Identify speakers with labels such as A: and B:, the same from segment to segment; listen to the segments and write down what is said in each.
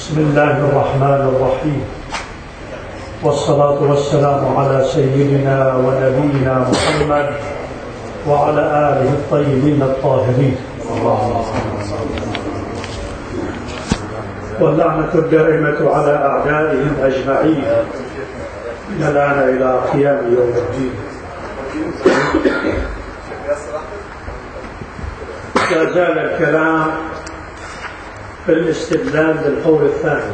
A: بسم الله الرحمن الرحيم، والصلاة والسلام على سيدنا ونبينا محمد وعلى آله الطيبين الطاهرين، واللعنة الدائمة على أعدائهم أجمعين من الآن إلى قيام يوم الدين. لا زال الكلام في الاستدلال بالقول الثاني،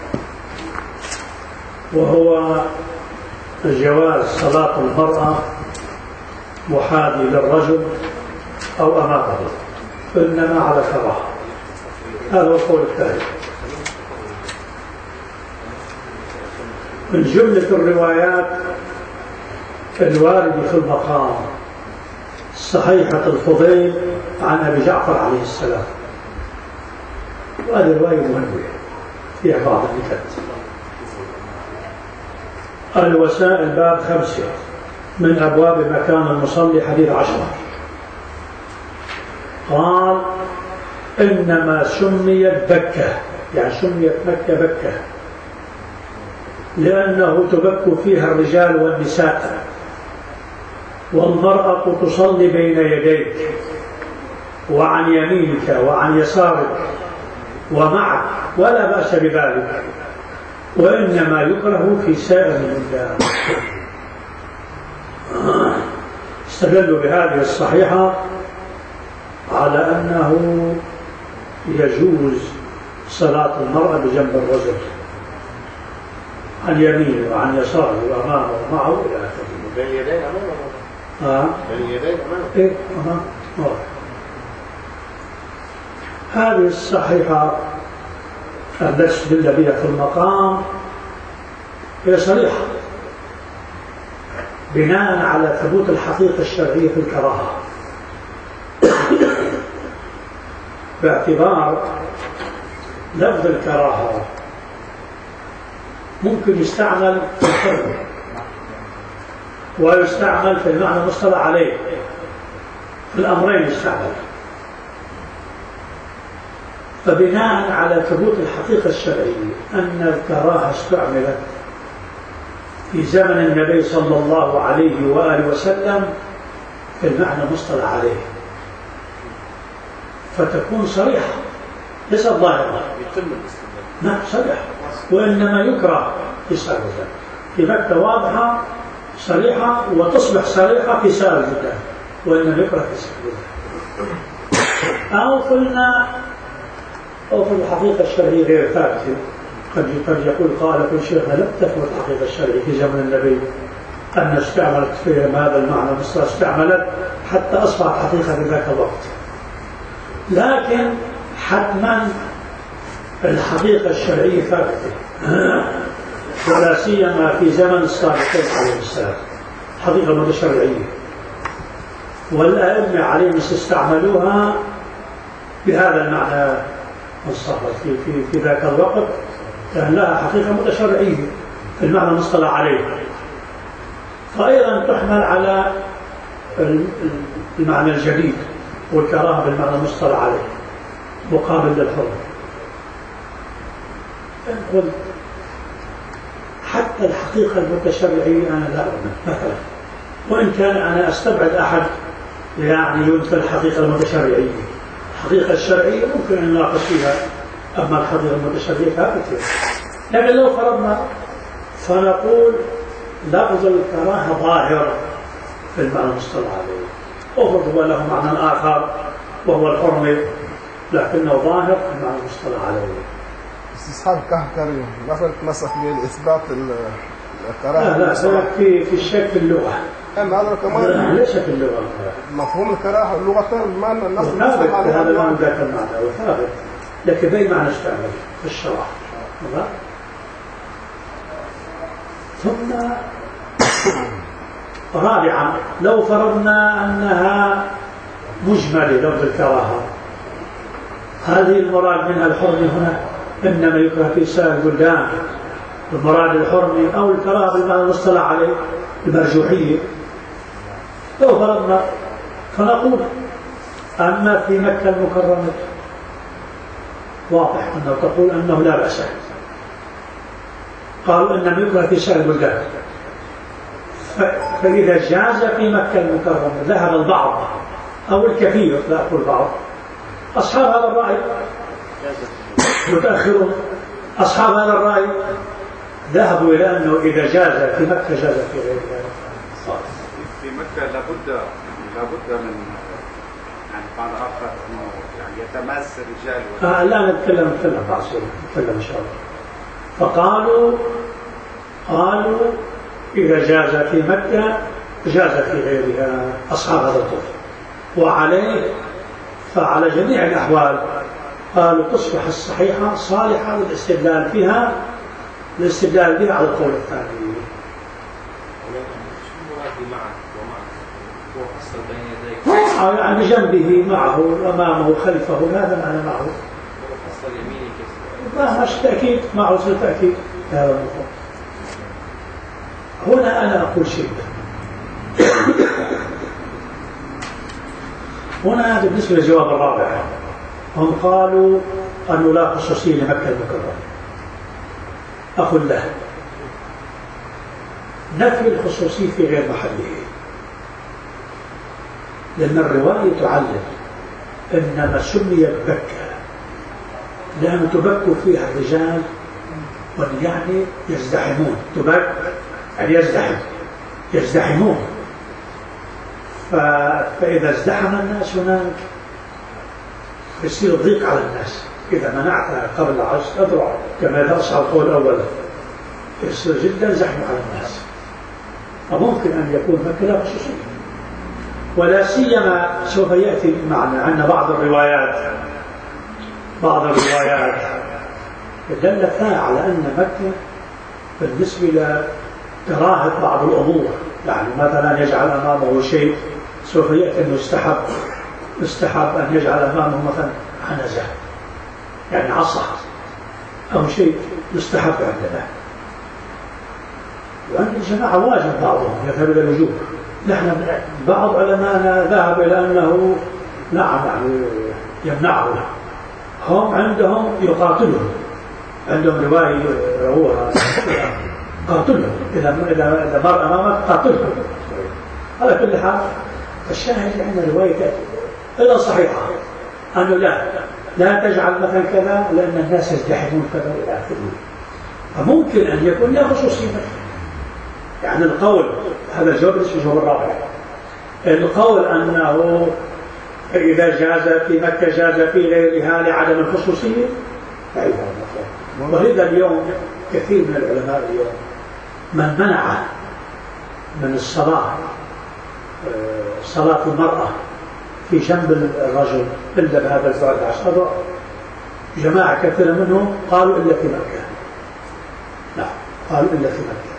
A: وهو جواز صلاة المرأة محاذي للرجل أو أمامه، إنما على كراهة. هذا هو القول الثاني. من جملة الروايات الواردة في المقام صحيحة الفضيل عن أبي جعفر عليه السلام، وهذه رواية مهمة فيها بعض النكت. الوسائل باب 5 من أبواب مكان المصلي، حديث 10. قال: إنما سميت بكة، يعني سميت مكة بكة لأنه تبك فيها الرجال والنساء، والمرأة تصلي بين يديك وعن يمينك وعن يسارك ومعك، ولا بأس بذلك، وإنما يكره في سائر البلدان. استدلوا بهذه الصحيحة على أنه يجوز صلاة المرأة بجنب الرجل عن يمينه وعن يساره وأمامه ومعه إلى آخره.
B: بين يديه أمامه. بين يديه أمامه.
A: إيه أمامه. هذه الصحيحة التي استدل بها في المقام هي صريحة بناء على ثبوت الحقيقة الشرعية في الكراهة، باعتبار لفظ الكراهة ممكن يستعمل في الحرمة ويستعمل في المعنى المصطلح عليه، في الأمرين يستعمل. فبناء على ثبوت الحقيقة الشرعية أن الكراهة استعملت في زمن النبي صلى الله عليه وآله وسلم في المعنى المصطلح عليه، فتكون صريحة ليس ظاهرة. نعم صريحة، وإنما يكره في سائر البلدان. في مكة واضحة صريحة، وتصبح صريحة في سائر البلدان، وإنما يكره في سائر البلدان. أو قلنا أو في الحقيقة الشرعية غير ثابتة. قد يقول قال كل شيخ لم تثبت الحقيقة الشرعية في زمن النبي أن استعملت في هذا المعنى المصطلح، استعملت حتى أصبحت حقيقة في ذاك الوقت. لكن حتما الحقيقة الشرعية ثابتة، ولا سيما في زمن الصادقين عليه السلام، حقيقة متشرعية، والأئمة عليهم استعملوها بهذا المعنى مصطلح في ذاك الوقت، لأن لها حقيقة متشرعية في المعنى المصطلح عليه. فأيضا تحمل على المعنى الجديد والكراهة بالمعنى المصطلح عليه مقابل للحرمة. حتى الحقيقة المتشرعية أنا لا أؤمن مثلا، وإن كان أنا أستبعد أحد يعني ينفي الحقيقة المتشرعية. الحقيقة الشرعية ممكن أن نناقش فيها، أما الحقيقة المتشرعية ثابتة. لكن لو فرضنا فنقول لفظ الكراهة ظاهر في المعنى المصطلح عليه، أفرض هو له معنى آخر وهو الحرمة، لكنه ظاهر في المعنى المصطلح عليه.
C: استصحاب كهكري مثلا تمسك بإثبات الكراهة.
A: لا في الشك في اللغة.
C: هذا كمان
A: ليس في اللغة.
C: مفهوم الكراهة اللغة المعنى النص
A: ثابت، هذا المعنى ذاك المعنى وثابت، لكن بأي معنى استعمل في الشرع. ثم رابعا، لو فرضنا أنها مجملة لفظ الكراهة، هذه المراد منها الحرمة هنا، إنما يكره في سائر البلدان، المراد الحرمة أو الكراهة بالمعنى المصطلح عليه المرجوحية. لو فرضنا فنقول أما في مكة المكرمة واضح أنه تقول أنه لا بأس. قالوا أنه يكره في سائر البلدان، فإذا جاز في مكة المكرمة ذهب البعض أو الكثير، لا أقول البعض، أصحاب هذا الرأي متأخرون، أصحاب هذا الرأي ذهبوا إلى أنه إذا جاز في مكة جاز في غيرها.
B: في مكة لابد من يعني بعض آخر أنه يعني يتماس الرجال
A: لا نتكلم إن شاء الله. قالوا إذا جاز في مكة جاز في غيرها أصحاب هذا الطرف، وعليه فعلى جميع الأحوال قالوا تصبح الصحيحة صالحة للاستدلال بها على القول الثاني. يعني جنبه معه أمامه خلفه، هذا معنى معه. ما مش تأكيد معه تأكيد هذا المفهوم. هنا أنا أقول شيء. هنا بالنسبة للجواب الرابع، هم قالوا أنه لا خصوصية لمكة المكرمة. أقول له نفي الخصوصية في غير محله، لأن الرواية تعلم إنما سميت بكة لأن تبك فيها الرجال، يعني يزدحمون، تبك يعني يزدحمون، فإذا ازدحم الناس هناك يصير ضيق على الناس. إذا منعتها قبل العصر أدرع كما درس على القول أولا، يصير جدا زحمة على الناس. وممكن أن يكون مكة لا خصوصية، ولا سيما سوف يأتي معنا أن بعض الروايات دلت على أن مكة بالنسبة لكراهة بعض الأمور، يعني مثلا يجعل أمامه شيء سوف يأتي أنه يستحب أن يجعل أمامه مثلا عنزة، يعني عصا أو شيء يستحب عندنا. وعند الجماعة واجب بعضهم يذهب إلى الوجوب. نحن بعض علماءنا ذهب إلى أنه نعم يعني يمنعه، هم عندهم يقاتلهم، عندهم رواية رووها قاتلهم، إذا مر أمامك قاتلهم. على كل حال الشاهد أن رواية إلا صحيحة أنه لا تجعل مثلا كذا لأن الناس يزدحمون كذا إلى آخره. فممكن أن يكون لا خصوصية، يعني القول هذا الجواب الجواب الرابع، القول أنه إذا جاز في مكة جاز في غيرها لعدم الخصوصية لا يفهم. ولذا اليوم كثير من العلماء اليوم من منع من الصلاة صلاة المرأة في جنب الرجل إلا بهذا البعد 10 جماعة كثيرة منهم قالوا إلا في مكة. لا قالوا إلا في مكة.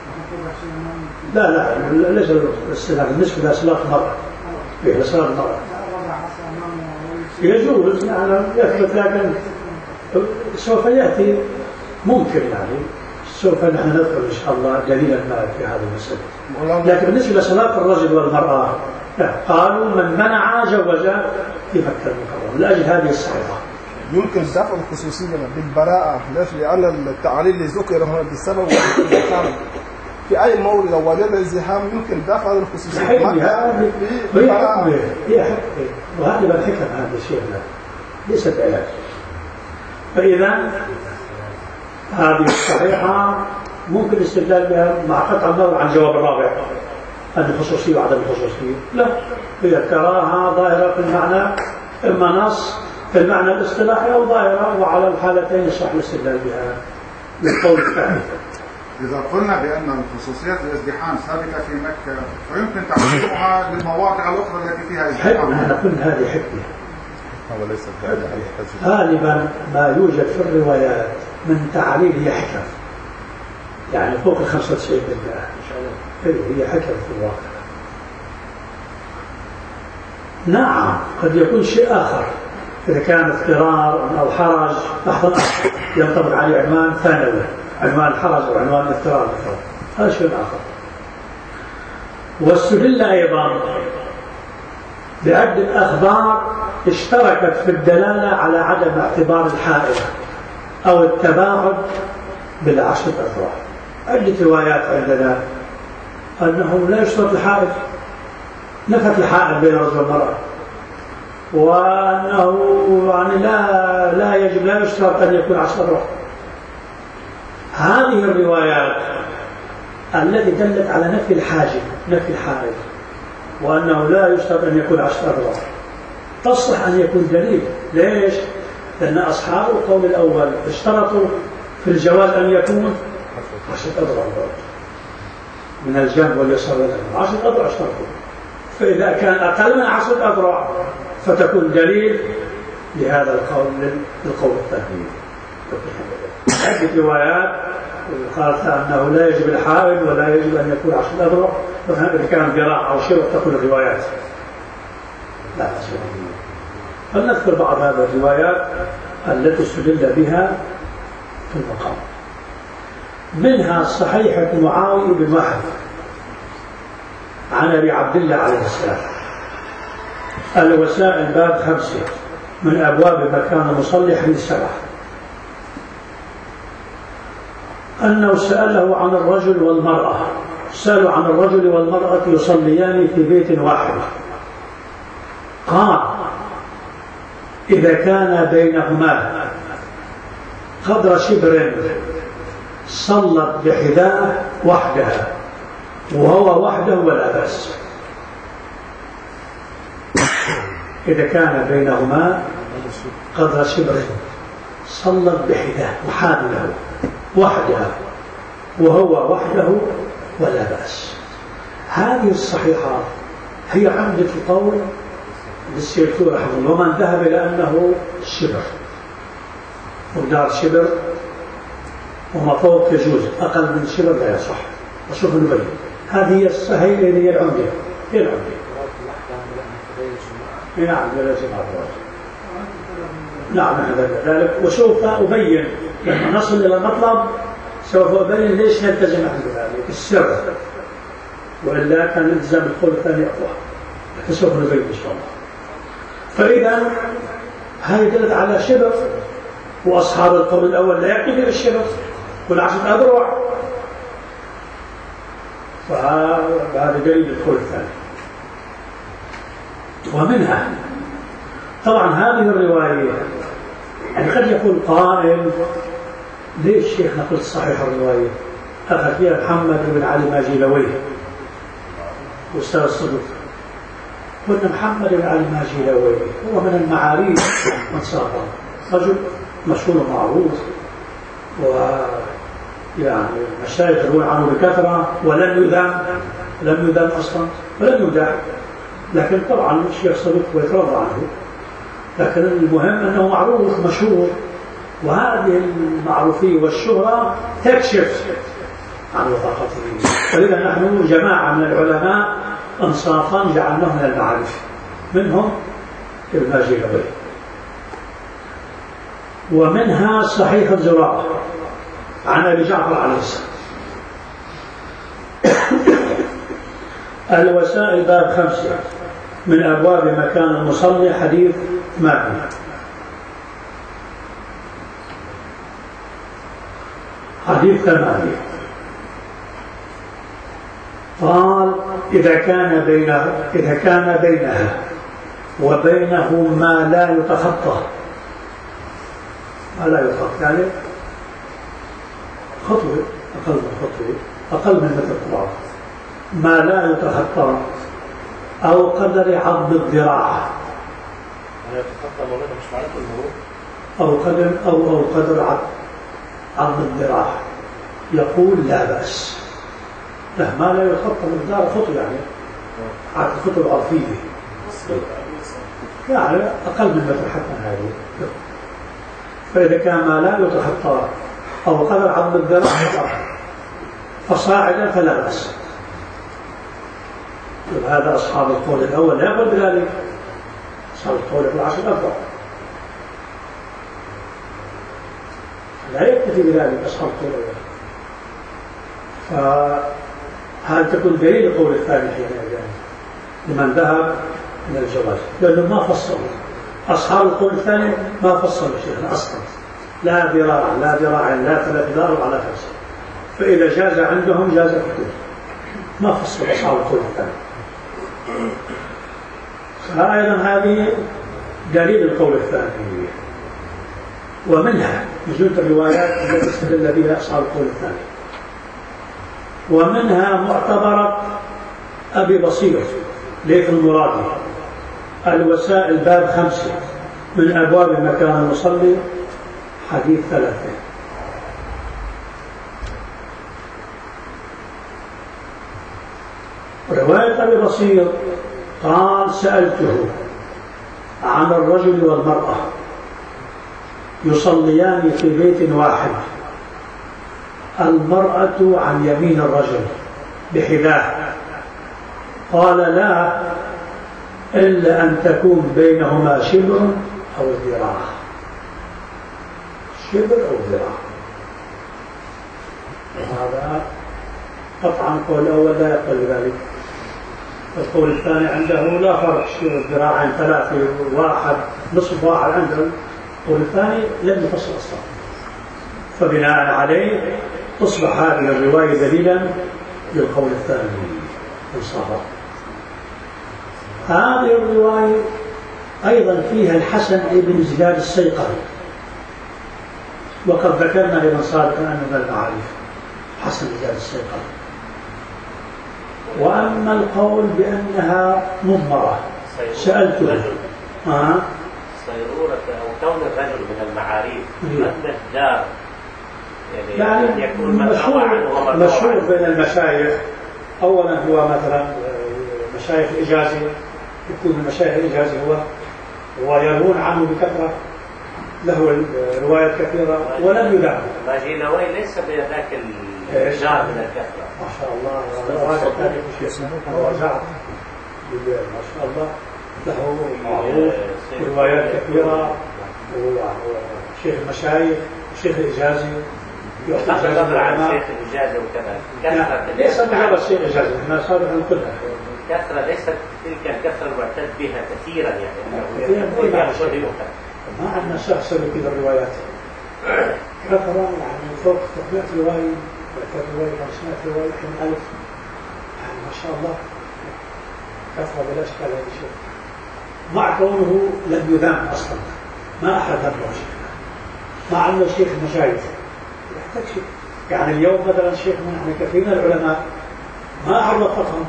A: لا ليس الاستدلال بالنسبة لصلاة المرأة، في صلاة المرأة يجوز يعني يثبت، لكن سوف يأتي ممكن يعني سوف نحن نذكر إن شاء الله دليلا ما في هذا المسألة. لكن بالنسبة لصلاة الرجل والمرأة قالوا من منع جوز في مكة المكرمة لأجل هذه الصحيحة.
C: يمكن دفع الخصوصية بالبراءة، ليش؟ لأن التعليل اللي ذكر هنا بالسبب والزحام في أي مورد أو وجد الزحام يمكن دفع الخصوصية.
A: هي حكمة وهذه بالحكم هذا الشيء ليست علاج. فإذا هذه الصحيحة ممكن الاستدلال بها مع قطع النظر عن الجواب الرابع أن الخصوصية وعدم الخصوصية. لا، هي كراهة ظاهرة في المعنى، إما نص في المعنى الاصطلاحي أو ظاهرة، وعلى الحالتين يصح الاستدلال بها بالقول الثاني.
D: إذا قلنا بأن الخصوصيات الازدحام ثابتة في مكة فيمكن تعليقها للمواقع الأخرى التي فيها ازدحام.
A: أنا قلت هذه حكمة.
C: هذا ليس
A: غالبا ما يوجد في الروايات من تعليل هي حكم، يعني فوق 95% هي حكم في الواقع. نعم قد يكون شيء آخر إذا كان اضطرار أو حرج لحظة ينطبق عليه عنوان ثانوي، عنوان الحرج وعنوان الاضطرار، هذا شيء آخر. واستدل أيضا بعدة أخبار اشتركت في الدلالة على عدم اعتبار الحائل أو التباعد بالعشرة أذرع. عدة روايات عندنا أنه لا يشترط الحائل، نفت الحائل بين الرجل والمرأة، وأنه يعني لا يجب، لا يشترط أن يكون 10 أذرع. هذه الروايات التي دلت على نفي الحاجب، نفي الحائل، وأنه لا يشترط أن يكون 10 أذرع، تصلح أن يكون دليل. ليش؟ لأن أصحاب القول الأول اشترطوا في الجواز أن يكون 10 أذرع من الجنب واليسار واليمين، 10 أذرع اشترطوا. فإذا كان أقل من 10 أذرع فتكون دليل لهذا القول، للقول الثاني. عدة روايات قالت أنه لا يجب الحائل ولا يجب أن يكون 10 أذرع، فإذا كان ذراع أو شبر تكون الروايات لا تسمع. فلنذكر بعض هذه الروايات التي استدل بها في المقام. منها صحيحة معاوية بن وهب عن أبي عبد الله عليه السلام، الوسائل باب 5 من أبواب مكان المصلي حديث 7، أنه سأله عن الرجل والمرأة، سألوا عن الرجل والمرأة يصليان في بيت واحد، قال: إذا كان بينهما قدر شبر صلت بحذاء وحدها وهو وحده ولا بأس. إذا كان بينهما قدر شبر صلت بحذاء وحاذله وحدها وهو وحده ولا بأس. هذه الصحيحة هي عمدة القول للسيرتو رحمه الله، ومن ذهب إلى أنه شبر، مقدار شبر وما فوق يجوز، أقل من شبر لا يصح. وشوف نبين هذه هي العمدة، هي العمدة. نعم ولا جماعة. نعم ذلك. وسوف أبين لما نصل إلى المطلب، سوف أبين ليش نلتزم بذلك السر، وإلا كان الالتزام بالقول الثاني أقوى، لكن سوف نبين إن شاء الله. فإذا هذه دلت على شبر، وأصحاب القول الأول لا يكتفي بالشبر والعشرة أذرع، فهذا دليل القول الثاني. ومنها طبعا هذه الرواية، يعني قد يقول قائل: ليش شيخنا قلت صحيح الرواية؟ أخذ فيها محمد بن علي ماجيلوي أستاذ الصدوق. قلنا محمد بن علي ماجيلوي هو من المعاريف والصحابة، رجل مشهور معروف، ويعني المشايخ يروون عنه بكثرة، ولم يذم أصلا ولم يدع، لكن طبعا الشيخ الصدوق يترضى عنه. لكن المهم أنه معروف مشهور، وهذه المعروفية والشهرة تكشف عن وثاقته. ولذا نحن جماعة من العلماء أنصافا جعلناهم من المعارف، منهم الماجيلوي. ومنها صحيح الزراعة عن أبي جعفر عليه السلام، الوسائل باب 5 من أبواب مكان المصلي حديث 8. حديث 8 قال: إذا كان بينها وبينه ما لا يتخطى، يعني خطوة، أقل من خطوة، أقل من متر طبعا، ما لا يتخطى، أو قدر عض الذراع، أو قدر عض الذراع، يقول لا بأس. له ما لا يتخطى من دار خطوة، يعني عاد الخطوة العرفية، يعني أقل من متر حتى هذه. فإذا كان ما لا يتخطى أو قدر عض الذراع فصاعدا فلا بأس. هذا أصحاب القول الأول لا يقول بذلك، أصحاب القول يقول 10 أذرع، لا يكتفي بذلك أصحاب القول الأول. فهل تكون دليل القول الثاني حينئذ لمن ذهب من الجواز، لأنه ما فصلوا أصحاب القول الثاني، ما فصلوا شيئا أصلا، لا ذراع لا ذراعين لا 3 ضرب على 5، فإذا جاز عندهم جاز كثير، ما فصلوا أصحاب القول الثاني. فأيضا هذه دليل القول الثاني. ومنها وجود الروايات التي استدل بها أصحاب القول الثاني، ومنها معتبرة أبي بصير ليث المرادي الوسائل باب 5 من أبواب مكان المصلي حديث 3. رواية أبي بصير قال سألته عن الرجل والمرأة يصليان في بيت واحد، المرأة عن يمين الرجل بحذاء، قال لا إلا أن تكون بينهما شبر أو ذراع، شبر أو ذراع. هذا قطعا القول الأول لا يقبل ذلك. القول الثاني عنده لا فرق، ذراعين 3 1 نصف واحد عندهم. القول الثاني لم يفصل أصلا، فبناء عليه تصبح هذه الرواية دليلا للقول الثاني انصافا. هذه الرواية أيضا فيها الحسن ابن زياد السيقري، وقد ذكرنا أيضا سابقا أنه من المعارف حسن زياد السيقري. وأما القول بأنها مضمرة سألته
E: صيرورة أو كون الرجل من المعاريف، أما الدار
A: يعني
E: يكون
A: مشهور بين المشايخ. أولا هو مثلا مشايخ الإجازي، يكون من مشايخ الإجازي ويروون عنه بكثرة، له روايات كثيرة ولم يدعم.
E: ماجينوي ليس بذاك الجار من الكثرة
A: ما شاء الله، ما شاء الله له معروف وروايات كثيرة، وشيخ المشايخ وشيخ الإجازي
E: بغض النظر عن شيخ الإجازة وكذا.
A: ليس مجرد شيخ الإجازة، ما سابقا كلها
E: كثرة، ليست تلك الكثرة المعتد بها كثيرا، يعني
A: ما عندنا شخص كذا الروايات كثرة، يعني فوق 300 رواية 500 رواية 1000، يعني ما شاء الله كثرة بلا أشكال. هذا الشيء مع كونه لم يذم أصلا، ما أحد ذمه شيء، ما عندنا شيخ المشايخ يحتاج شيء. يعني اليوم مثلا شيخ من كثير من العلماء ما أحد وقفهم،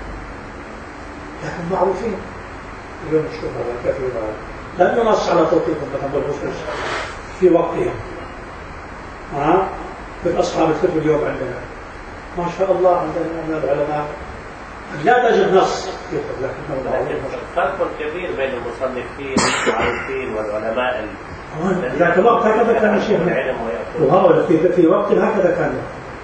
A: لكن معروفين اليوم نشوف هذا كثير، لم ينص على توقيفهم مثلا بالخصوص في وقتهم. في أصحاب الفقه اليوم عندنا ما شاء الله، عندنا من العلماء لا تجد نص،
E: لكن فرق كبير بين المصنفين المعروفين والعلماء.
A: ذاك الوقت هكذا كان الشيخ، وهؤلاء في وقت هكذا كان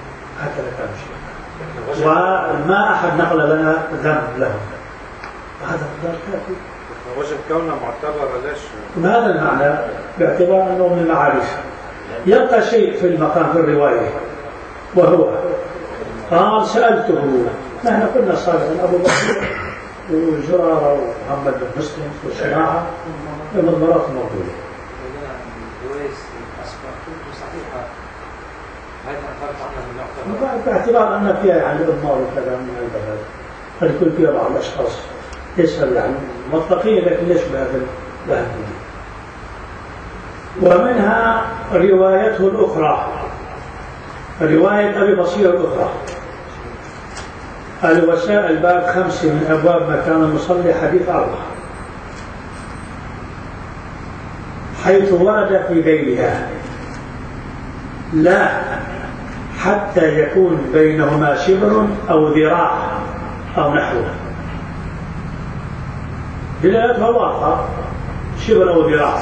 A: الشيخ، وما أحد نقل لنا ذنب لهم. هذا كافي.
B: وجه كونه معتبر ليش؟
A: هذا المعنى باعتبار أنه من المعارف. يبقى شيء في المقام في الرواية، وهو قال سألته، نحن قلنا سابقا أبو بكر وجرارة ومحمد بن مسلم والشناعة من المرات الموجودة. باعتبار أن فيها يعني إضمار وكذا من البلد، قد يكون فيها بعض الأشخاص يسأل يعني مطلقين، لكن ليش بهذا. ومنها روايته الأخرى، رواية أبي بصير الأخرى الوسائل باب 5 من أبواب مكان المصلي حديث 4، حيث ورد في ذيلها لا حتى يكون بينهما شبر أو ذراع أو نحوه. دلالتها واضحة، شبر أو ذراع،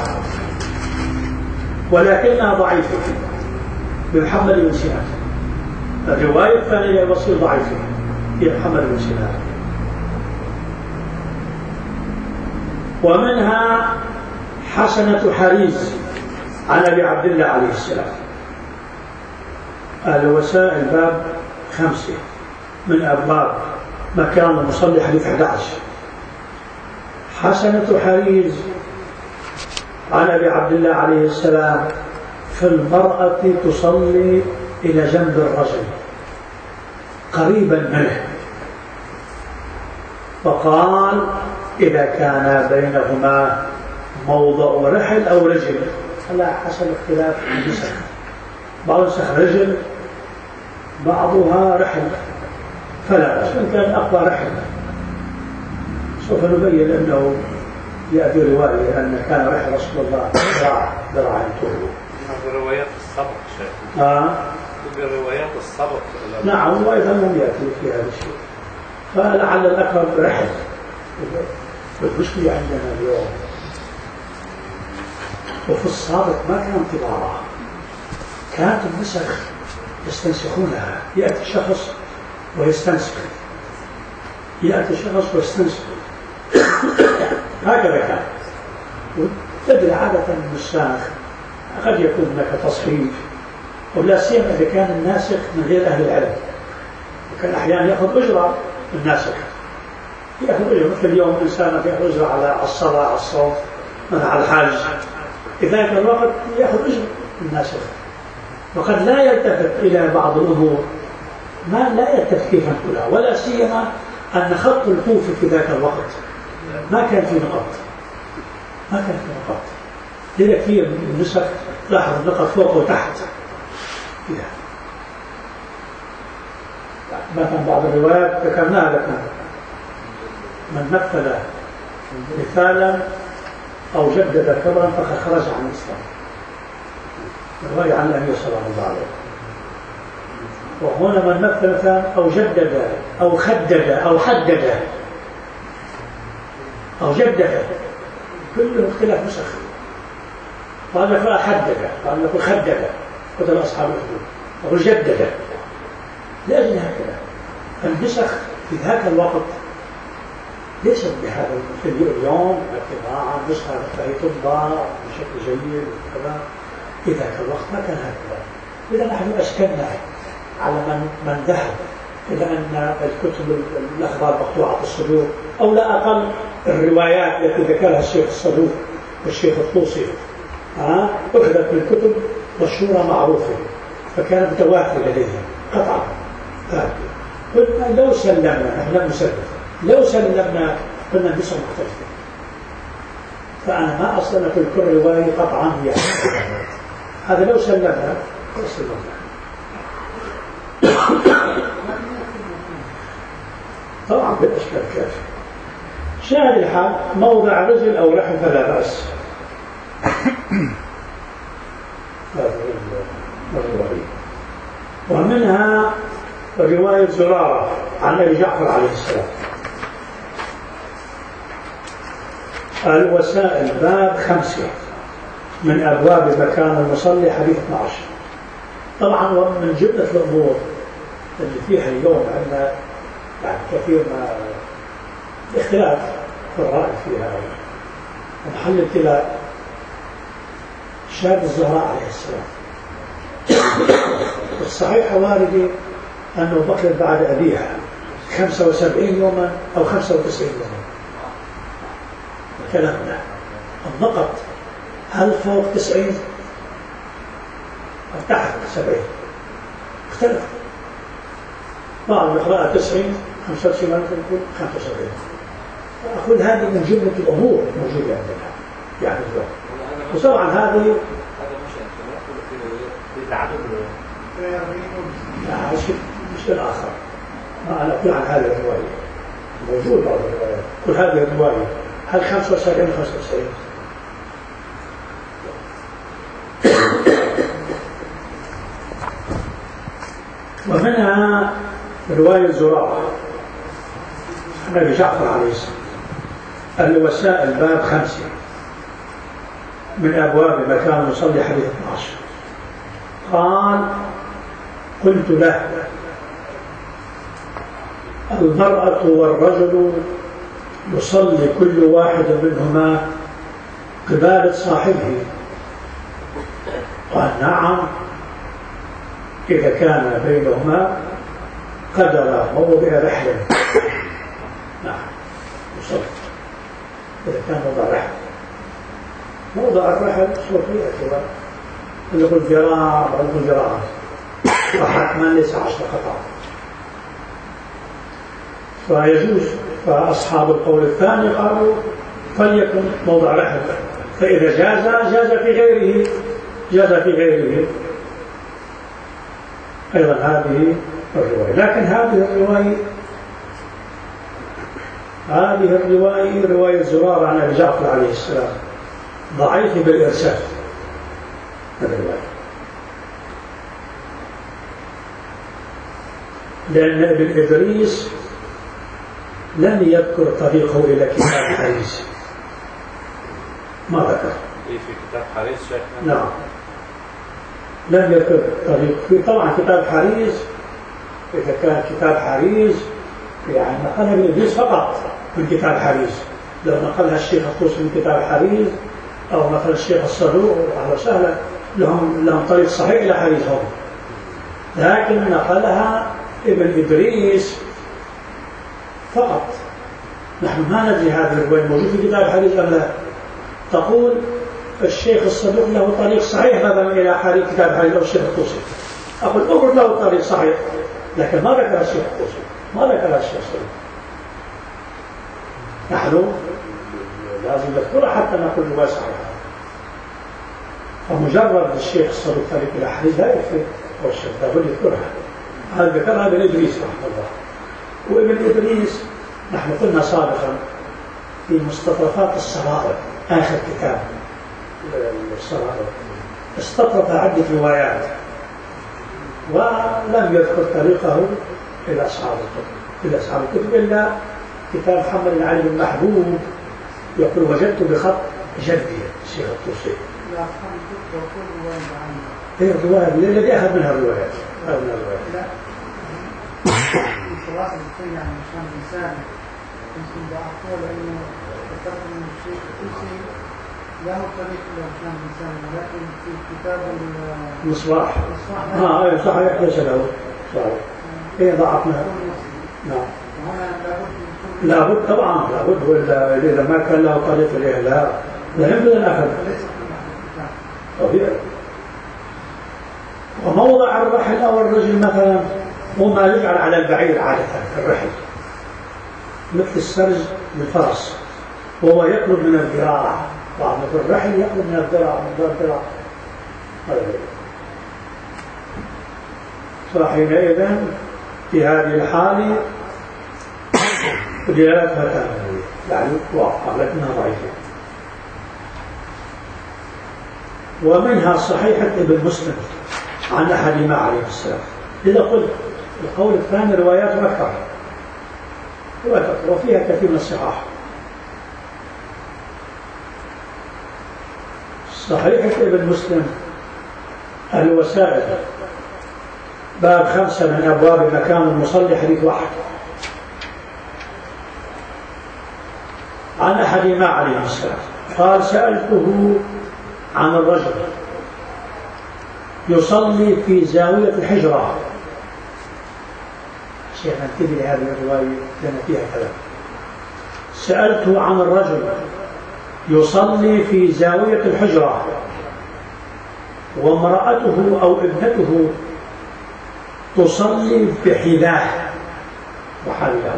A: ولكنها ضعيفة بمحمد بن سنان. الرواية الثانية البصير ضعيفة بمحمد بن سنان. ومنها حسنة حريز عن أبي عبد الله عليه السلام الوسائل باب 5 من أبواب مكان المصلي حديث 11، حسنة حريز عن أبي عبد الله عليه السلام في المرأة تصلي إلى جنب الرجل قريبا منه، فقال إذا كان بينهما موضع رحل أو رجل، على حسب اختلاف النسخ، بعض النسخ رجل بعضها رحل، فلا بأس إن كان أقوى رحل. سوف نبين أنه يأتي رواية أن كان رحل رسول الله ذراعين طوله.
B: بروايات السبق شيء. بروايات السبق.
A: نعم، وأيضا لم يأتي في هذا الشيء، فلعل الأقرب رحل. المشكلة عندنا اليوم وفي السابق ما كان طباعة، كانت النسخ يستنسخونها، يأتي شخص ويستنسخ، يأتي شخص ويستنسخ، هكذا كان. وتدري عادة النساخ قد يكون هناك تصحيف، ولا سيما إذا كان الناسخ من غير أهل العلم، وكان أحيانا يأخذ أجرة الناسخ، يأخذ أجرة مثل اليوم الإنسان يأخذ أجرة على الصلاة، على الصوت، مثلا على الحاج، في ذلك الوقت يأخذ أجرة الناسخ، وقد لا يلتفت إلى بعض الأمور ما لا يلتفت كيف نقولها، ولا سيما أن خط الكوفي في ذاك الوقت ما كان في نقط، ما كان في نقط، لذلك في النسخ لاحظ النقط فوق وتحت فيها. مثلا بعض الروايات ذكرناها لكم، من مثل مثالا أو جدد كبرا فقد خرج عن الإسلام، رواية عن النبي صلى الله عليه وسلم. وهنا من مثل مثلا أو جدد أو خدد أو حدد أو جدد، كله اختلاف نسخ، قال لك حدد، قال لك خدد، قتل أصحاب الحدود، أو جدد، لأجل هكذا. النسخ في ذاك الوقت ليست بهذا مثل اليوم، الطباعة النسخة فهي تطبع بشكل جيد وكذا. في ذاك الوقت ما كان هكذا. إذا نحن أشكلنا على من ذهب إلى أن الكتب الأخبار مقطوعة الصدور، أو لا أقل الروايات التي ذكرها الشيخ الصدوق والشيخ الطوسي أخذت من كتب مشهورة معروفة، فكانت متواترة لديهم قطعا. قلنا لو سلمنا، نحن لم نسلم، لو سلمنا كنا بنسخ مختلفة، فأنا ما أصلا في كل رواية قطعا هي هذا، لو سلمنا طبعا بالأشكال كافية. شاهد الحال موضع رجل أو رحل فلا بأس. ومنها رواية زرارة عن أبي جعفر عليه السلام، الوسائل باب 5 من أبواب مكان المصلي حديث 12. طبعا ومن جملة الأمور اللي فيها اليوم عندنا يعني كثير ما اختلاف في الرأي فيها، ومحل ابتلاء شاب الزهراء عليه السلام. الصحيح واردة أنه بقيت بعد أبيها 75 يوما أو 95 يوما. كلامنا النقط هل فوق 90 أو تحت 70 اختلف. بعض القراءة 90 95 ممكن يكون 75. أقول هذه من جملة الأمور الموجودة عندنا يعني اليوم. وطبعا هذه شيء آخر. ما أنا أقول عن هذه الرواية موجود بعض الروايات، كل هذه الرواية هل 75 95. ومنها رواية زرارة عن أبي جعفر عليه السلام، الوسائل باب 5 من أبواب مكان المصلي حديث 12. قال قلت له المرأة والرجل يصلي كل واحد منهما قبالة صاحبه؟ قال نعم إذا كان بينهما قدر موضع رحل. نعم يصلي. إذا كان موضع رحل. موضع الرحل صوفي اعتبار اللي يقول ذراع أو يقول ذراعات، فحتما ليس 10 قطع، فيجوز. فأصحاب القول الثاني قالوا فليكن موضع رحل، فإذا جاز في غيره، جاز في غيره أيضا هذه الرواية. لكن هذه الرواية رواية زرارة عن أبي جعفر عليه السلام ضعيف بالإرسال الرواية، لأن ابن إدريس لم يذكر طريقه إلى كتاب حريز، ما ذكر
B: في كتاب حريز شيخنا؟
A: نعم لم يذكر طريق. في طبعا كتاب حريز، إذا كان كتاب حريز يعني نقلها ابن إدريس فقط من كتاب حريز، لو نقلها الشيخ الطوسي من كتاب حريز أو مثلا الشيخ الصدوق أهلا وسهلا لهم طريق صحيح إلى حريز هم، لكن نقلها ابن إدريس فقط. نحن ما ندري هذه الرواية موجود في كتاب حريز أم لا. تقول الشيخ الصدوق له طريق صحيح مثلا إلى كتاب حريز أو الشيخ الطوسي، أقول أقول له طريق صحيح، لكن ما ذكر الشيخ الطوسي، ما ذكر الشيخ الصدوق. نحن لازم نذكرها حتى نقول رواية صحيحة. فمجرد الشيخ الصدوق طريق إلى حريز لا يكفي، أو الشيخ لابد يذكرها. هذا ذكرها ابن إدريس رحمه الله. وابن إدريس نحن قلنا سابقا في مستطرفات الصغائر آخر كتاب الصغائر استطرف عدة روايات ولم يذكر طريقه إلى أصحاب الكتب إلا كتاب محمد بن علي بن محبوب يقول وجدت بخط جدي الشيخ الطوسي. هي الرواية الذي أخذ منها الروايات.
F: التواصل الثاني عن هشام بن سالم يمكن بأقول أنه ذكرت من الشيخ الطوسي له طريق إلى هشام بن سالم، ولكن في كتاب
A: المصباح أي صحيح ليس له صحيح هي ضعفنا. نعم لابد طبعا لابد، وإلا إذا ما كان له طريق إليه لا يمكن أن أخذ طبيعي. وموضع الرحل أو الرجل مثلا هو ما يجعل على البعير عادة في الرحل مثل السرج بالفرس، وهو يطلب من الذراع، بعض الرحل يطلب من الذراع فحينئذ في هذه الحالة دلالتها تأملية يعني واضحة لكنها ضعيفة. ومنها صحيحة ابن مسلم عن أحدهما عليه السلام. إذا قلت القول الثاني روايات أكثر وفيها كثير من الصحاح. صحيحة ابن مسلم الوسائل باب 5 من أبواب مكان المصلي حديث 1 عن أحدهما عليه السلام قال سألته عن الرجل يصلي في زاوية الحجرة. شيخ انتبه لهذه الرواية لأن فيها كلام. سألته عن الرجل يصلي في زاوية الحجرة وامرأته أو ابنته تصلي بحذاه وحذاه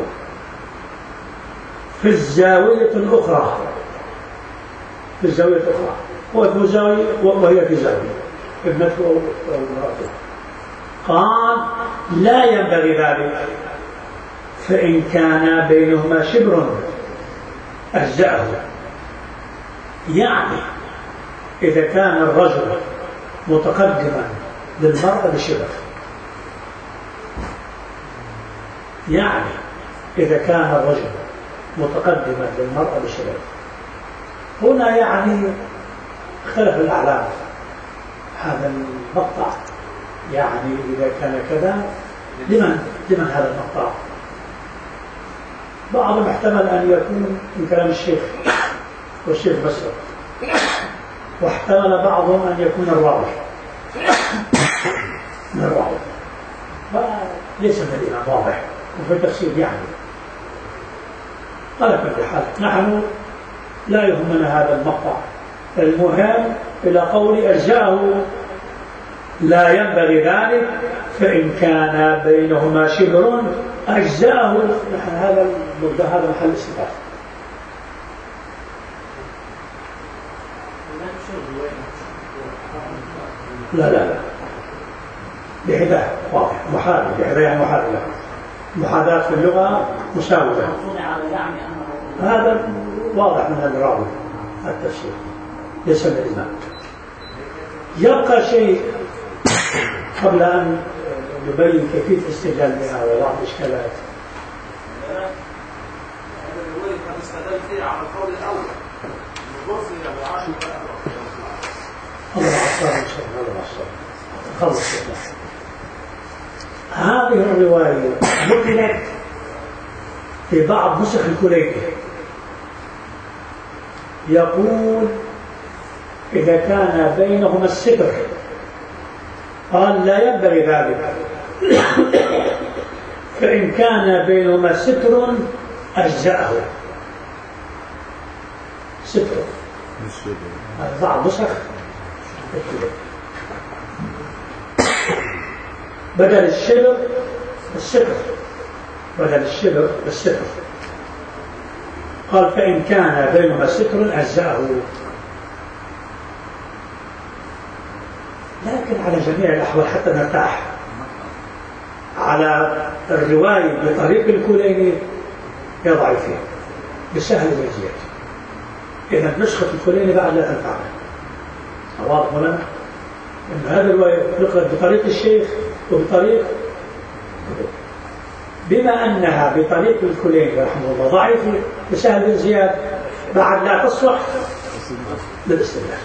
A: في الزاوية الأخرى، في الزاوية الأخرى هو في زاوية وهي في زاوية ابنته أو امرأته. قال لا ينبغي ذلك، فإن كان بينهما شبر أجزأه. يعني إذا كان الرجل متقدما للمرأة بشبر، يعني إذا كان الرجل متقدما للمرأة بشبر، هنا يعني اختلف الأعلام هذا المقطع، يعني إذا كان كذا لمن هذا المقطع؟ بعضهم احتمل أن يكون من كلام الشيخ والشيخ بسر، واحتمل بعضهم أن يكون الراوي من الراوي، فليس من الإمام واضح وفي التفسير يعني. على كل حال نحن لا يهمنا هذا المقطع، المهم إلى قول أجزاءه لا ينبغي ذلك، فإن كان بينهما شبر أجزاءه. هذا محل استفادة. لا بحذاء واضح، محاذاة، بحذاء يعني محاذاة، محاذاة في اللغة مساوية. هذا واضح من الراوي التفسير، ليس من الإمام. يبقى شيء قبل أن نبين كيفية الاستدلال بها وبعض الإشكالات.
G: قد استدل فيه على القول الأول
A: الله عصار إن شاء الله، الله عصار خلص. هذه الرواية نقلت في بعض نسخ الكليني، يقول إذا كان بينهما الستر، قال لا ينبغي ذلك، فإن كان بينهما ستر أجزأه. ستر بعض نسخ بدل الشبر الستر، بدل الشبر الستر، قال فإن كان بينهما ستر أجزأه. لكن على جميع الأحوال حتى نرتاح على الرواية بطريق الكليني هي ضعيفة بسهل وزيادة. إذا نسخة الكليني بعد لا تنفعنا. واضح لنا أن هذه الرواية نقلت بطريق الشيخ وبطريق، بما أنها بطريق الكليني رحمه الله ضعيفة بسهل وزيادة بعد لا تصلح للاستدلال.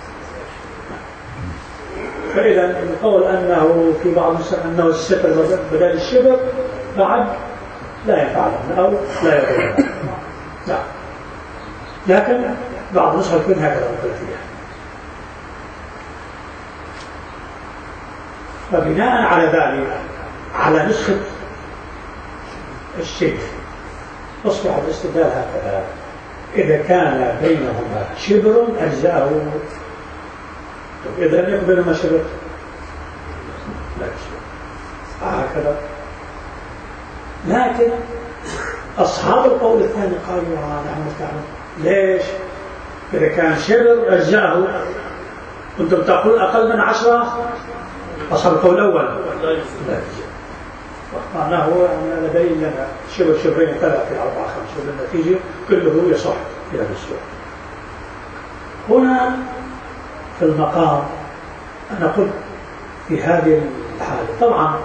A: فإذا القول أنه في بعض أنه الستر بدل الشبر بعد لا ينفع لنا أو لا يضر لنا. لا، لكن بعض النسخ يكون هكذا مختلفية. فبناء على ذلك على نسخة الشيخ أصبح الاستدلال هكذا: إذا كان بينهما شبر أجزاءه. إذا لم يكن بينهما شبر لا شبر هكذا. لكن أصحاب القول الثاني قالوا نحن نستعمل ليش؟ إذا كان شبر أجزاءه، كنتم تقول أقل من 10. أصحاب القول الأول لا يجزئ، معناه هو أن لدي لنا شبر شبرين 3 4 5 بالنتيجة كله يصح إلى الأسبوع. هنا في المقام أنا قلت في هذه الحالة طبعا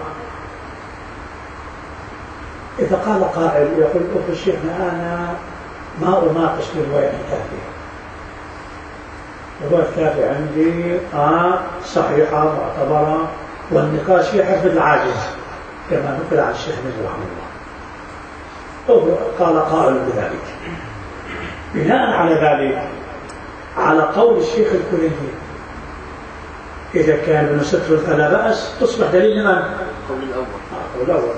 A: إذا قال قائل يقول أخو الشيخنا أنا ما أناقش في الرواية الكافية، الرواية الكافية عندي صحيحة معتبرة والنقاش فيها حسب العاجز كما نقل عن الشيخ نجم رحمه الله. قال قائل بذلك. بناء على ذلك على قول الشيخ الكليني إذا كان من ستر فلا بأس تصبح دليل لمن؟
G: القول الأول.
A: القول الأول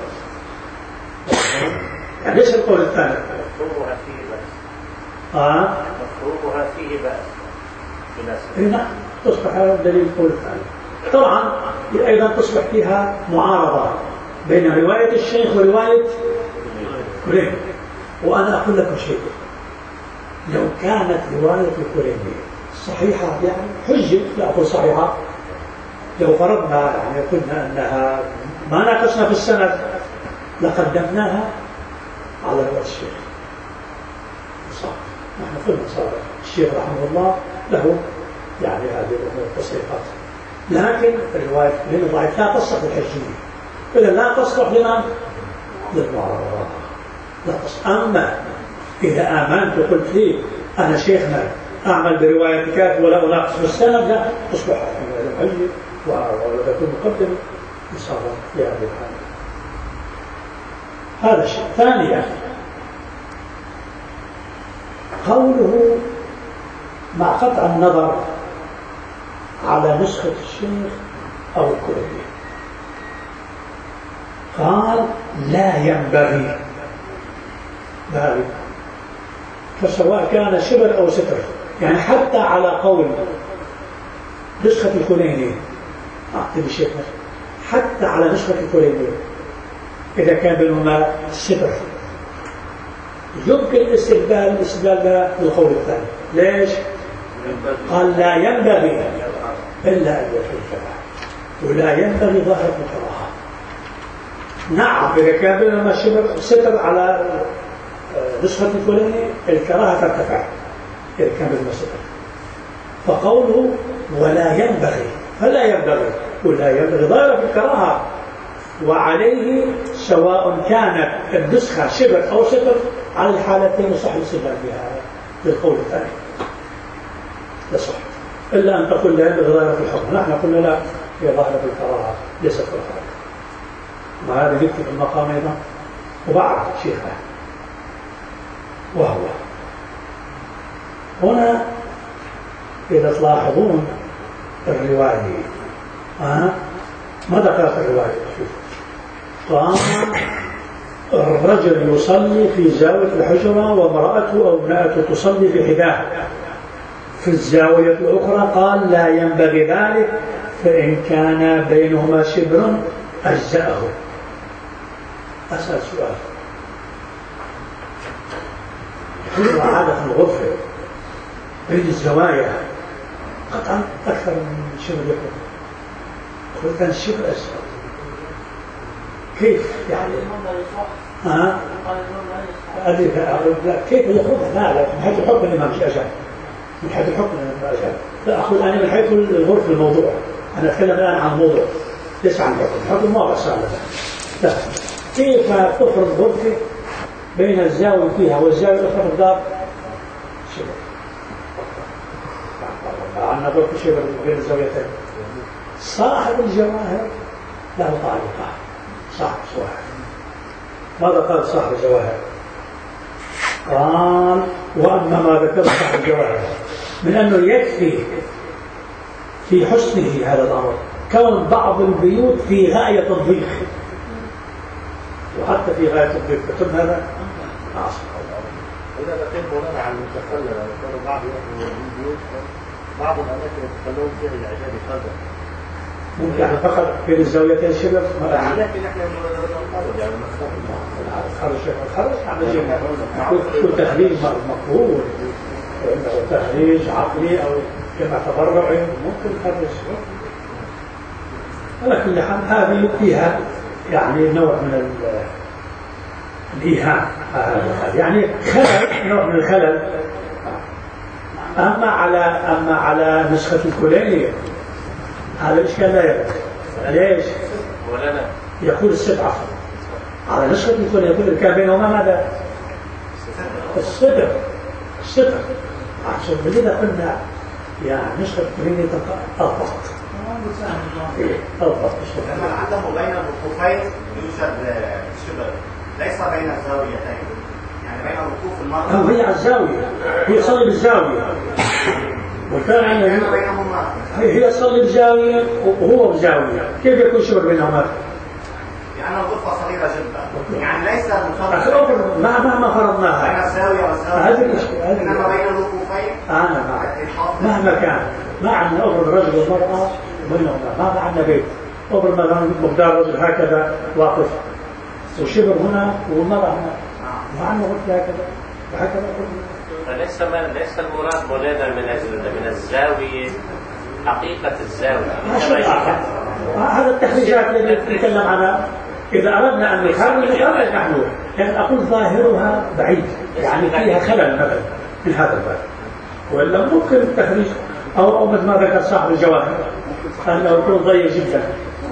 A: يعني ليس القول الثاني.
E: مفهومها فيه بأس. مفهومها فيه بأس.
A: نعم تصبح دليل القول الثاني. طبعا أيضا تصبح فيها معارضة بين رواية الشيخ ورواية كليني. وأنا أقول لكم شيء: لو كانت رواية الكليني صحيحة يعني حجة، لا أقول صحيحة، لو فرضنا يعني قلنا أنها ما ناقشنا في السند لقدمناها على رواية الشيخ. صح، نحن قلنا صار الشيخ رحمه الله له يعني هذه الأمور التصريحات، لكن الرواية من ضعيف لا تصلح للحجية، إذا لا تصلح لمن؟ للمعارضة لا تصلح. أما إذا آمنت وقلت لي أنا شيخنا أعمل برواية كافي ولا أناقش في السند، لا تصبح الحجية ولا تكون مقدمة إصابة في هذه الحالة. هذا الشيء. ثانيا قوله مع قطع النظر على نسخة الشيخ أو الكلية، قال لا ينبغي ذلك، فسواء كان شبر أو ستر، يعني حتى على قول نسخة الكلينين أعطي بشيء حتى على نسخة الكلينين إذا كان بينهما ستر يمكن الاستدلال بالقول الثاني. ليش؟ قال لا ينبغي إلا أن يكون كذا ولا ينبغي ظاهر الكراهة. نعم إذا كان بينهما ستر على نسخة الفلانية الكراهة ترتفع إذا كان بينهما ستر. فقوله ولا ينبغي فلا ينبغي ولا ينبغي ظاهر الكراهة، وعليه سواء كانت النسخة شبر أو ستر على الحالتين صح الاستدلال بها للقول الثاني يصح، إلا أن تقول لا ينبغي ظاهر في الحكم. نحن قلنا لا، هي ظاهرة الكراهة ليست في الحكم. وهذا يكتب المقام أيضا. وبعد شيخنا وهو هنا إذا تلاحظون الرواية ماذا قالت الرواية؟ قام الرجل يصلي في زاوية الحجرة وامرأته أو ابنته تصلي في حذاه في الزاوية الأخرى، قال لا ينبغي ذلك فإن كان بينهما شبر أجزأه. أسأل سؤال، حجرة عادة الغرفة بين الزوايا قطعا أكثر من شبر يكون، قلت كان الشبر أجزأه كيف يعني؟ كيف يخرجها؟ لا من حيث الحكم الإمام مش أجل، من حيث الحكم الإمام أجل. لا أقول أنا من حيث الغرف الموضوع، أنا أتكلم الآن عن الموضوع ليس عن الحكم. الحكم واضح سهل. لا كيف تفرض غرفة بين الزاوية فيها والزاوية الأخرى في الدار شبر؟ عندنا غرفة شبر بين الزاويتين. صاحب الجواهر له تعليقات. صاحب الجواهر ماذا قال صاحب الجواهر؟ قال وأما ما ذكر صاحب الجواهر من أنه يكفي في حسنه هذا الأمر كون بعض البيوت في غاية الضيق، وحتى في غاية الضيق كتب هذا عاصم.
B: إذا بقيت مولانا عن المتخلل كانوا بعض البيوت بعض الأماكن يتخلون فيها الإعجاب خلفا
A: ممكن فقط في الزاويتين شبر
B: لكن احنا يعني
A: الخرج كل تخريج مقبول، تخريج عقلي أو كما تبرعي ممكن خرج. على كل حال هذه فيها يعني نوع من الإيهام، يعني خلل، نوع من الخلل. أما على نسخة الكلينية هذا الإشكال لا يبقى. ليش؟ يقول السبعة على نسخة الكلينية يقول كان بينهما ماذا؟ الصدر عشان بلذا قلنا يعني نسخة الكلينية أضبط.
H: لما عدم بين الركوفين يوجد شبر ليس بين الزاويتين، يعني بين ركوف المرأة
A: هي على الزاوية، هي صلي بالزاوية وكان هي صلي بزاوية وهو بزاوية، كيف يكون شبر بينهما؟
H: لأن الغرفة صغيرة جدا، يعني ليس مفرد
A: ما فرضناها
H: بين الزاوية والزاوية،
A: هذا الإشكال.
H: إنما بين الركوفين
A: أنا معك مهما كان ما عندنا أفرض الرجل والمرأة بينهما، ما عندنا بيت أفرض مثلا مقدار رجل هكذا واقف وشبر هنا والمرأة هنا، ما عندنا غرفة هكذا وهكذا.
E: فليس المراد مولانا من الزاوية حقيقة الزاوية.
A: هذا التخريجات التي نتكلم عنها إذا أردنا أن نخرج نحن، لكن أقول ظاهرها بعيد يعني فيها خلل مثلا من هذا الباب، وإلا ممكن التخريج أو مثل ما ذكر صاحب الجواهر أنه يكون ضيق جدا.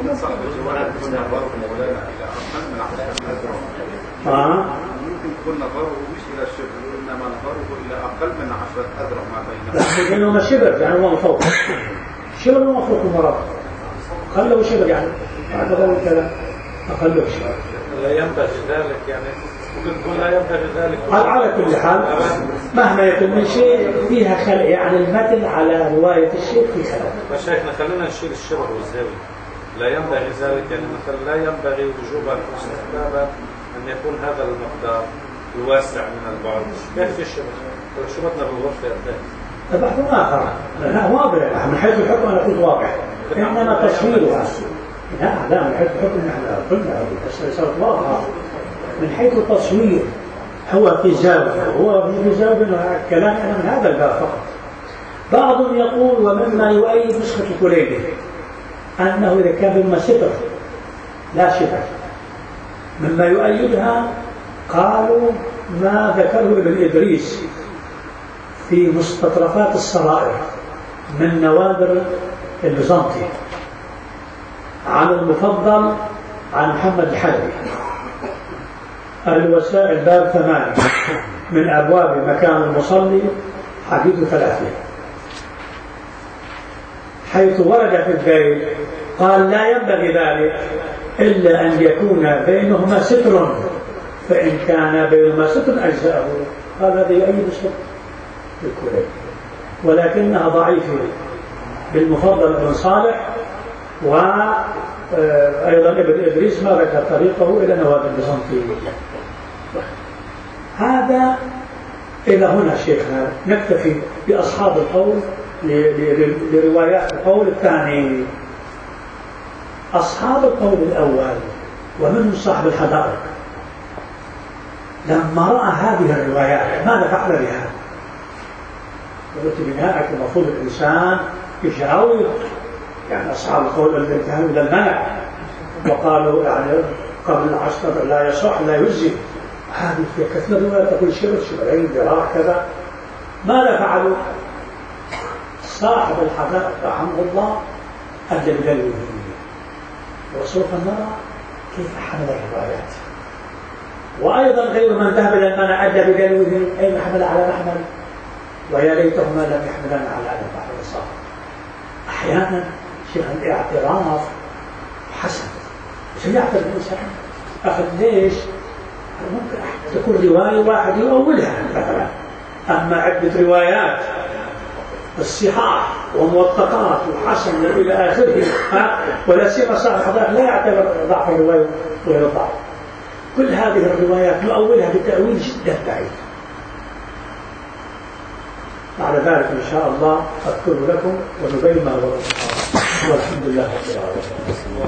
D: ممكن يكون نظره مش إلى الشبر إنما نظره إلى أقل من 10 أذرع ما بينهما.
A: لأنه شبر يعني هو فوق شبر هو فوق المرأة، خلوا شبر يعني هذا هو الكلام، أقل شبر.
B: لا ينبغي ذلك يعني ممكن تقول لا ينبغي ذلك.
A: على كل حال مهما يكون من شيء فيها خلق، يعني المتن على رواية الشيء في خلق.
B: مشايخنا خلينا نشيل الشبر والزاوية. لا ينبغي ذلك يعني مثلا لا ينبغي وجوبا واستحبابا أن يكون هذا المقدار
G: الواسع من البعض كيف الشبه شبطنا بالغرفة الثانية
A: بحث آخر لا واضح من حيث الحكم أنا قلت واضح إنما تصويرها لا من حيث الحكم نحن قلنا صارت واضحة من حيث التصوير هو في زاوية هو في زاوية كلام أنا من هذا الباب فقط. بعضهم يقول ومما يؤيد نسخة كليبي أنه إذا كان بما ستر لا شبه مما يؤيدها قالوا ما ذكره ابن إدريس في مستطرفات السرائر من نوادر البيزنطي عن المفضل عن محمد الحلبي الوسائل باب 8 من أبواب مكان المصلي حديث 30 حيث ورد في البيت قال لا ينبغي ذلك إلا أن يكون بينهما ستر فإن كان بينهما ستر أجزاءه. قال هذا يؤيد الستر بالكلية ولكنها ضعيفة بالمفضل بن صالح وأيضا ابن إدريس ما ذكر طريقه إلى نوادر البيزنطية. هذا إلى هنا شيخنا نكتفي بأصحاب القول لروايات القول الثاني. أصحاب القول الأول ومنهم صاحب الحدائق لما رأى هذه الروايات ماذا فعل بها؟ قلت بناءك المفروض الإنسان يجاوب يعني أصحاب القول الذين انتهوا إلى المنع وقالوا يعني قبل العصر لا يصح لا يجزي. هذه في كثير روايات تقول شبرين ذراع كذا. ماذا فعلوا؟ صاحب الحدائق رحمه الله أدى بدلوه وسوف نرى كيف حمل الروايات. وأيضا غير من ذهب إلى المنع أدى بدلوه أين حمل على محمل ويا ليتهما لم يحملن على البحر الصافي. أحيانا شيخ الاعتراف حسن سيعترف الإنسان أخذ ليش؟ ممكن تكون رواية واحد يؤولها مثلا أما عدة روايات الصحاح وموثقات وحسن إلى آخره ولا سيما صاحب الحدائق لا يعتبر ضعف الرواية غير ضعف. كل هذه الروايات نؤولها بتأويل جدا بعيد. بعد ذلك إن شاء الله أذكر لكم ونبين ما هو والحمد لله رب العالمين.